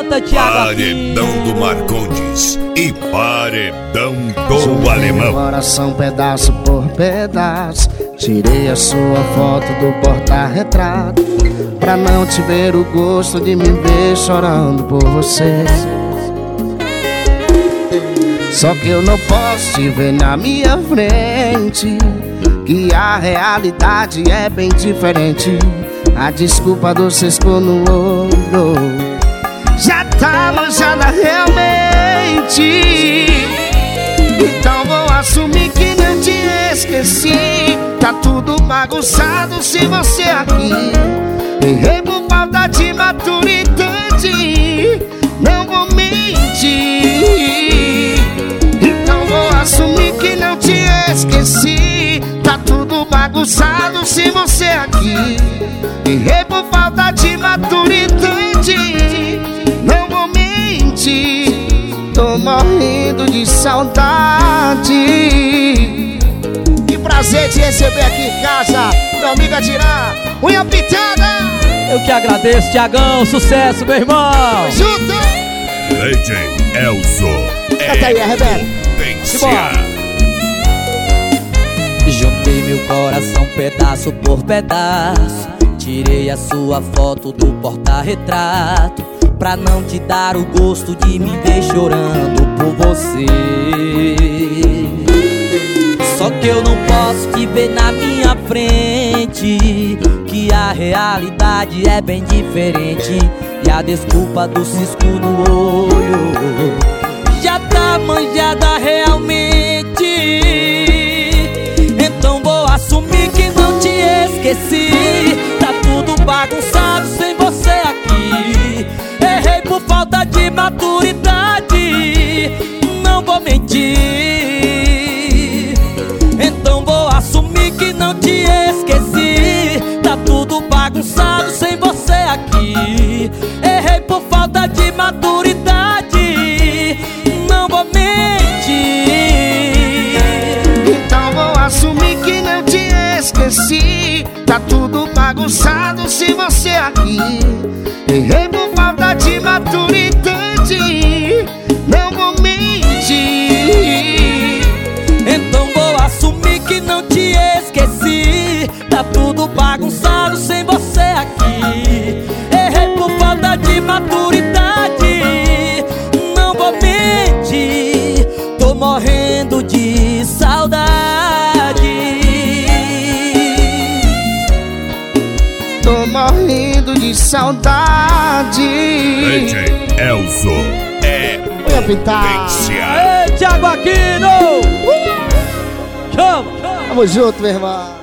Canta, Thiago Paredão Aquino. do Marcondes e Paredão do Alemão. Meu coração pedaço por pedaço, tirei a sua foto do porta-retrato, pra não te ver o gosto de me ver chorando por você. Só que eu não posso te ver na minha frente, que a realidade é bem diferente. A desculpa do cisco no olho já tá manchada realmente. Então vou assumir que não te esqueci. Tá tudo bagunçado sem você aqui. Errei por falta de maturidade, não vou mentir. Então vou assumir que não te esqueci. Tá tudo bagunçado sem você aqui. Errei por falta de maturidade, não vou mentir. Tô morrendo de saudade. Que prazer te receber aqui em casa, meu amigo Adirá. Unha pintada. Eu que agradeço, Thiagão. Sucesso, meu irmão. Junto. DJ Elzo. Canta aí, Rebeca. Potência. Juntei meu coração pedaço por pedaço, tirei a sua foto do porta-retrato, pra não te dar o gosto de me ver chorando por você. Só que eu não posso te ver na minha frente, que a realidade é bem diferente. E a desculpa do cisco no olho já tá manjada realmente. Então vou assumir que não te esqueci. Tá tudo bagunçado sem você aqui. Errei por falta de maturidade, não vou mentir. Então vou assumir que não te esqueci. Tá tudo bagunçado sem você aqui. Errei por falta de maturidade, não vou mentir. Então vou assumir que não te esqueci. Tá tudo bagunçado sem você aqui. Errei por falta de maturidade, não vou mentir. Então vou assumir que não te esqueci. Tá tudo bagunçado sem você aqui. Errei por falta de maturidade, não vou mentir. Tô morrendo de saudade. Tô morrendo de saudade. DJ Elzo. Unha pintada. Potência. Ei, Thiago Aquino! Chama! Tamo junto, meu irmão.